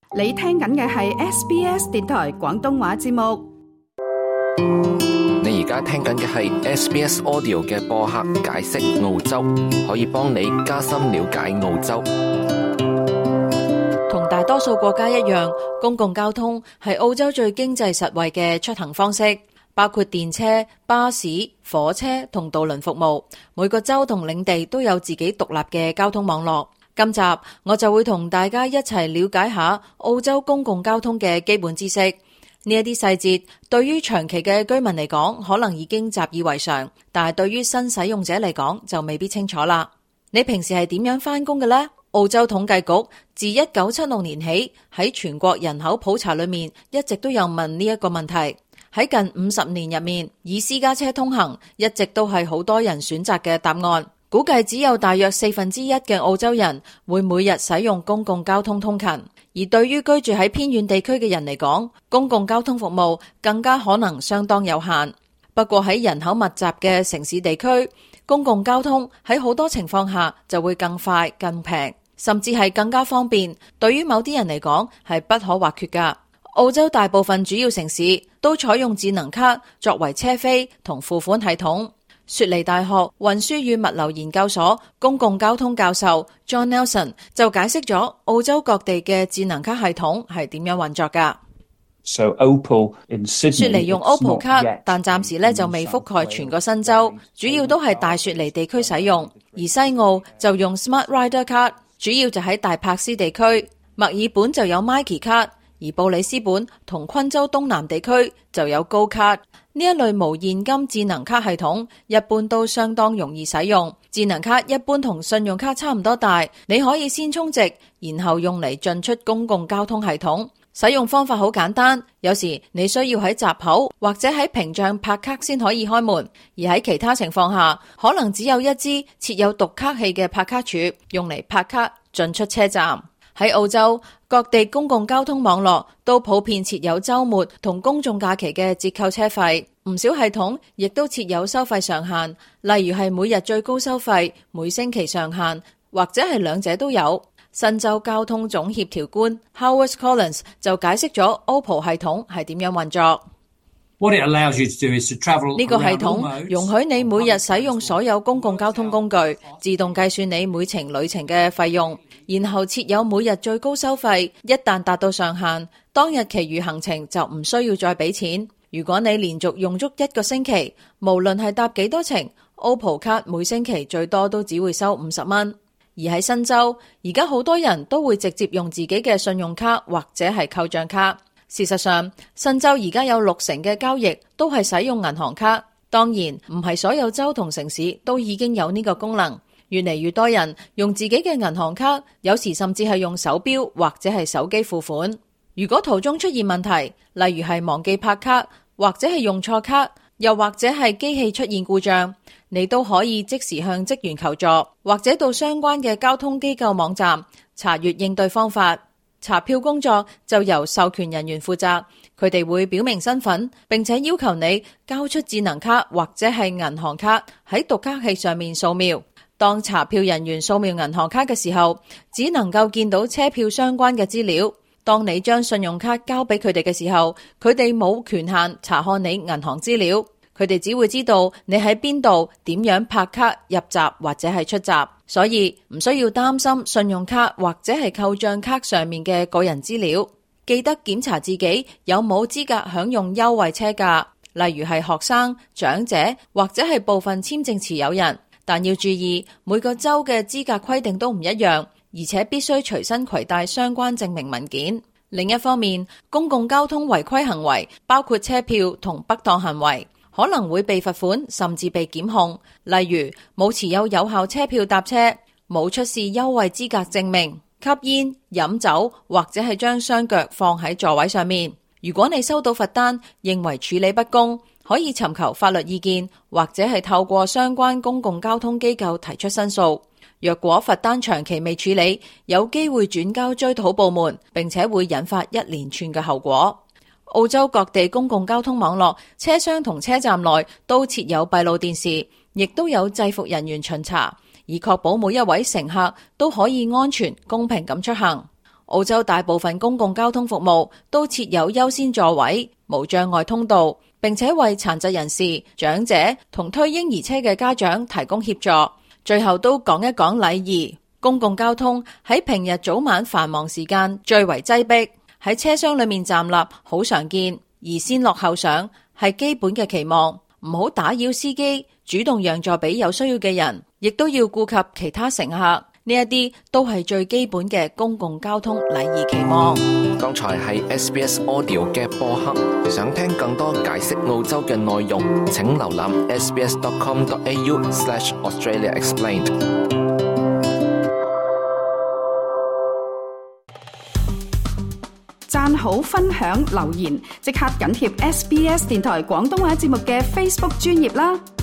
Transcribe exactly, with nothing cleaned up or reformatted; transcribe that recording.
你聽緊嘅係 S B S 電台廣東話節目。 你而家聽緊嘅係 S B S Audio 嘅播客解釋澳洲，可以幫你加深了解澳洲。 同大多數國家一樣，公共交通係澳洲最經濟實惠嘅出行方式，包括電車、巴士、火車同渡輪服務。每個州同領地都有自己獨立嘅交通網絡。今集我就會同大家一齊了解下澳洲公共交通嘅基本知識。呢一啲細節對於長期嘅居民嚟講可能已經習以為常，但係對於新使用者嚟講就未必清楚啦。你平時係點樣返工嘅呢？澳洲統計局自一九七六年起喺全國人口普查裏面一直都有問呢一個問題。喺近五十年入面，以私家車通行一直都係好多人選擇嘅答案。估計只有大約四分之一嘅澳洲人會每日使用公共交通通勤，而對於居住喺偏遠地區嘅人嚟講，公共交通服務更加可能相當有限。不過喺人口密集嘅城市地區，公共交通喺好多情況下就會更快、更平，甚至係更加方便。對於某啲人嚟講係不可或缺㗎。澳洲大部分主要城市都採用智能卡作為車飛同付款系統。雪梨大學運輸與物流研究所公共交通教授 John Nelson 就解釋咗澳洲各地嘅智能卡系統係點樣運作㗎。 So Opal in Sydney, 雪梨用 Opal 卡，但暫時咧就未覆蓋全個新州，主要都係大雪梨地區使用。而西澳就用 Smart Rider 卡，主要就喺大柏斯地區。墨爾本就有 Myki 卡，而布里斯本同昆州東南地區就有 Go 卡。呢一類無現金智能卡系統一般都相當容易使用。智能卡一般同信用卡差唔多大，你可以先充值，然後用嚟進出公共交通系統。使用方法好簡單，有時你需要喺閘口或者喺屏障拍卡先可以開門，而喺其他情況下，可能只有一支設有讀卡器嘅拍卡柱用嚟拍卡進出車站。喺澳洲，各地公共交通網絡都普遍設有週末同公眾假期嘅折扣車費，唔少系統亦都設有收費上限，例如係每日最高收費、每星期上限，或者係兩者都有。新州交通總協調官 Howard Collins 就解釋咗 Opal 系統係點樣運作。呢個系統容許你每日使用所有公共交通工具，自動計算你每程旅程嘅費用，然後設有每日最高收費，一旦達到上限，當日其餘行程就唔需要再俾錢。如果你連續用足一個星期，無論係搭幾多程， Opal 卡每星期最多都只會收五十蚊。而喺新州，而家好多人都會直接用自己嘅信用卡或者係扣賬卡。事實上，新州而家有六成嘅交易都係使用銀行卡。當然，唔係所有州同城市都已經有呢個功能。越嚟越多人用自己嘅銀行卡，有時甚至係用手錶或者係手機付款。如果途中出現問題，例如係忘記拍卡，或者係用錯卡，又或者係機器出現故障，你都可以即時向職員求助，或者到相關嘅交通機構網站查閱應對方法。查票工作就由授權人員負責，佢哋會表明身份，並且要求你交出智能卡或者係銀行卡喺讀卡器上面掃描。當查票人員掃描銀行卡嘅時候，只能夠見到車票相關嘅資料。當你將信用卡交俾佢哋嘅時候，佢哋冇權限查看你銀行資料，佢哋只會知道你喺邊度、點樣拍卡入閘或者係出閘。所以唔需要擔心信用卡或者係扣賬卡上面嘅個人資料。記得檢查自己有冇資格享用優惠車價，例如係學生、長者或者係部分簽證持有人。但要注意，每個州嘅資格規定都唔一樣，而且必須隨身攜帶相關證明文件。另一方面，公共交通違規行為包括車票同不當行為，可能會被罰款甚至被檢控。例如冇持有有效車票搭車，冇出示優惠資格證明，吸煙、飲酒或者係將雙腳放喺座位上面。如果你收到罰單，認為處理不公，可以尋求法律意見，或者係透過相關公共交通機構提出申訴。若果罰單長期未處理，有機會轉交追討部門，並且會引發一連串嘅後果。澳洲各地公共交通網絡車廂同車站內都設有閉路電視，亦都有制服人員巡查，以確保每一位乘客都可以安全公平咁出行。 澳洲大部分公共交通服務都設有優先座位、無障礙通道，並且為殘疾人士、長者同推嬰兒車嘅家長提供協助。最後都講一講禮儀。公共交通喺平日早晚繁忙時間最為擠迫，喺車廂裏面站立好常見，而先落後上係基本嘅期望。唔好打擾司機，主動讓座俾有需要嘅人，亦都要顧及其他乘客。呢一啲都係最基本嘅公共交通禮儀期望。 剛才係 S B S Audio 嘅播客，想聽更多解釋澳洲嘅內容，請瀏覽 s b s dot com dot a u slash Australia Explained。 讚好、分享、留言，即刻緊貼 S B S 電台廣東話節目嘅 Facebook 專頁啦！